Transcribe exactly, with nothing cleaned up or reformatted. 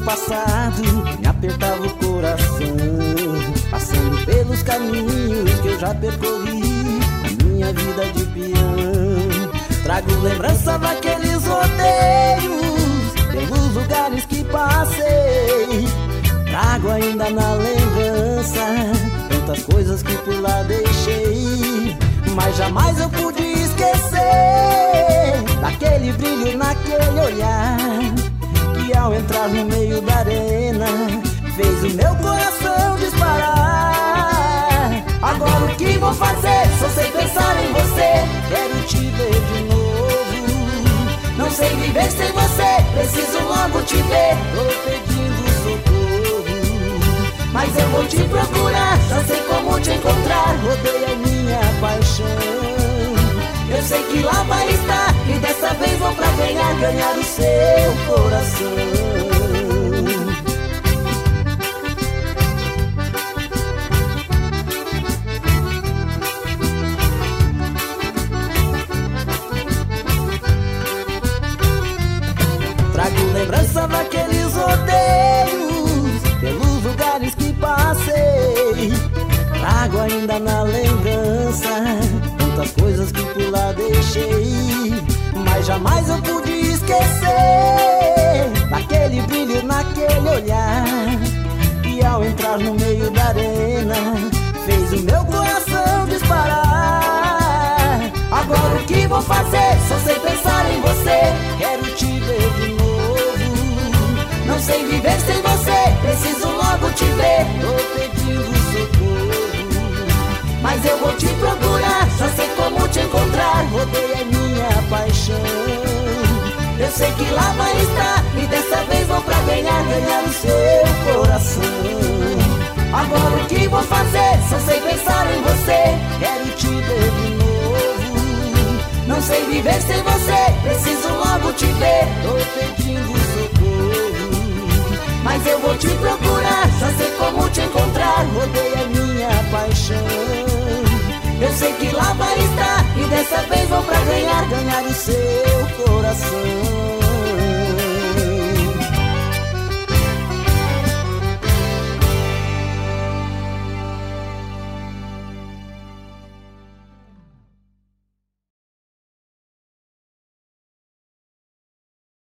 passado me apertava o coração, passando pelos caminhos que eu já percorri a minha vida de peão. Trago lembrança daqueles rodeios, pelos lugares que passei. Trago ainda na lembrança tantas coisas que por lá deixei, mas jamais eu pude esquecer daquele brilho naquele olhar, que ao entrar no meio da arena fez o meu coração disparar. Agora o que vou fazer? Só sei pensar em você, quero te ver de novo. Não sei viver sem você, preciso logo te ver. Tô pedindo socorro, mas eu vou te procurar, já sei como te encontrar. Rodeia a minha paixão, eu sei que lá vai estar, e dessa vez vou pra ganhar, ganhar o seu coração. Trago lembrança daqueles rodeios, pelos lugares que passei. Trago ainda na lembrança tantas coisas que por lá deixei, mas jamais eu pude esquecer daquele brilho naquele olhar, e ao entrar no meio da arena fez o meu coração disparar. Agora o que vou fazer? Só sei pensar em você, quero te ver de novo. Não sei viver sem você, preciso logo te ver. Tô pedindo socorro, mas eu vou te procurar, já sei como te encontrar. Rodeia minha paixão, eu sei que lá vai estar, e dessa vez vou pra ganhar, ganhar o seu coração. Agora o que vou fazer? Só sei pensar em você, quero te ver de novo. Não sei viver sem você, preciso logo te ver. Tô pedindo socorro, mas eu vou te procurar, já sei como te encontrar. Rodeia minha paixão, eu sei que lá vai estar, e dessa vez vou pra ganhar, ganhar o seu coração.